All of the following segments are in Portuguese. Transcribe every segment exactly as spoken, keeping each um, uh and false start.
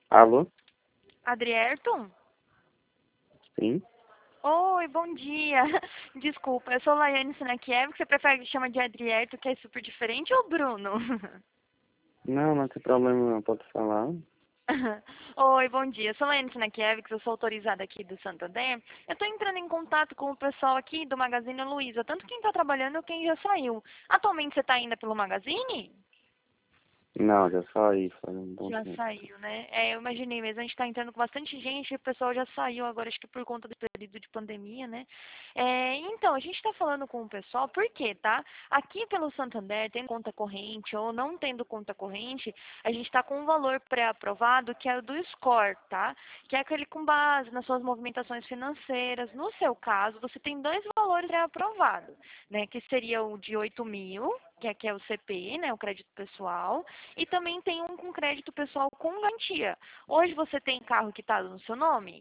Alô? Adrierton? Sim? Oi, bom dia. Desculpa, eu sou Laiane Sinakiev, que você prefere que chama de Adrierto, que é super diferente, ou Bruno? Não, não tem problema não, pode falar. Oi, bom dia. Eu sou Laiane Sinakiev, que eu sou autorizada aqui do Santander. Eu estou entrando em contato com o pessoal aqui do Magazine Luiza, tanto quem está trabalhando quanto quem já saiu. Atualmente você está ainda pelo Magazine? Não, já saí, faz um bom Já tempo. saiu, né? É, eu imaginei mesmo, a gente está entrando com bastante gente e o pessoal já saiu agora, acho que por conta do período de pandemia, né? É, então, a gente está falando com o pessoal, por quê, tá? Aqui pelo Santander, tendo conta corrente ou não tendo conta corrente, a gente está com um valor pré-aprovado que é o do score, tá? Que é aquele com base nas suas movimentações financeiras. No seu caso, você tem dois valores pré-aprovados, né? Que seria o de oito mil, que é, que é o C P I, né? O crédito pessoal, e também tem um com crédito pessoal com garantia. Hoje você tem carro quitado no seu nome?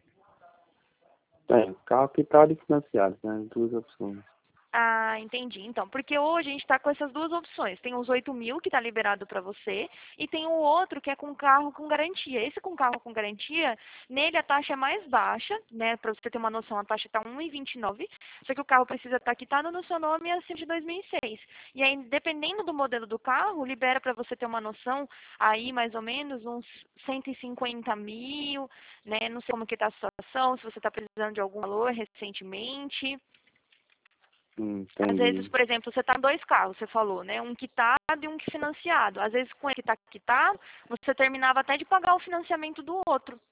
Tem, carro quitado e financiado, né? Duas opções. Ah, entendi. Então, porque hoje a gente está com essas duas opções. Tem os oito mil que está liberado para você e tem o outro que é com carro com garantia. Esse com carro com garantia, nele a taxa é mais baixa, né? Para você ter uma noção, a taxa está um e vinte e nove, só que o carro precisa estar quitado no seu nome acima de dois mil e seis. E aí, dependendo do modelo do carro, libera para você ter uma noção aí mais ou menos uns cento e cinquenta mil, né? Não sei como que está a situação, se você está precisando de algum valor recentemente. Hum, Às vezes, entendi. por exemplo, você está em dois carros, você falou, né? Um quitado e um financiado. Às vezes, com ele que está quitado, você terminava até de pagar o financiamento do outro,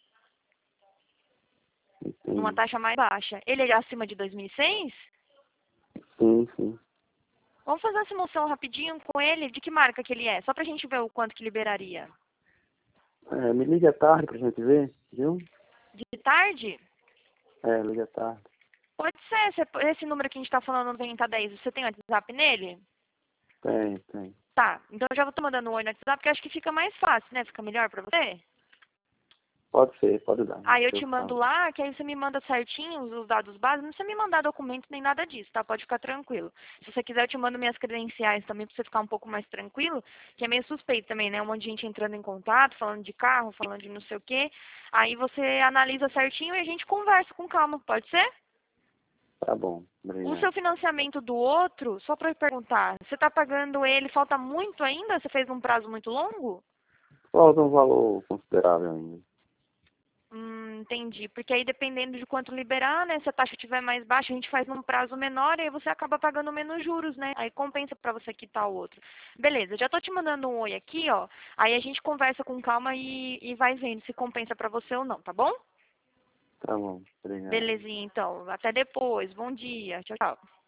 numa Entendi. taxa mais baixa. Ele é acima de dois mil e seis? Sim, sim. Vamos fazer uma simulação rapidinho com ele. De que marca que ele é? Só para a gente ver o quanto que liberaria. É, me liga tarde pra gente ver, viu? De tarde? É, liga tarde. Pode ser. Você- Esse número que a gente está falando, noventa dez, você tem WhatsApp nele? Tem, tem. Tá. Então, eu já vou estar mandando um oi no WhatsApp, porque eu acho que fica mais fácil, né? Fica melhor para você? Pode ser, pode dar. Aí eu Eu te mando falo. lá, que aí você me manda certinho os dados básicos. Não precisa me mandar documento nem nada disso, tá? Pode ficar tranquilo. Se você quiser, eu te mando minhas credenciais também, pra você ficar um pouco mais tranquilo, que é meio suspeito também, né? Um monte de gente entrando em contato, falando de carro, falando de não sei o quê. Aí você analisa certinho e a gente conversa com calma, pode ser? Tá bom, O obrigado. seu financiamento do outro, só para eu perguntar, você está pagando ele, falta muito ainda? Você fez um prazo muito longo? Falta um valor considerável ainda. Hum, entendi. Porque aí dependendo de quanto liberar, né? Se a taxa estiver mais baixa, a gente faz num prazo menor e aí você acaba pagando menos juros, né? Aí compensa pra você quitar o outro. Beleza, já tô te mandando um oi aqui, ó. Aí a gente conversa com calma e, e vai vendo se compensa pra você ou não, tá bom? Tá bom, obrigado. Belezinha, então. Até depois. Bom dia. Tchau, tchau.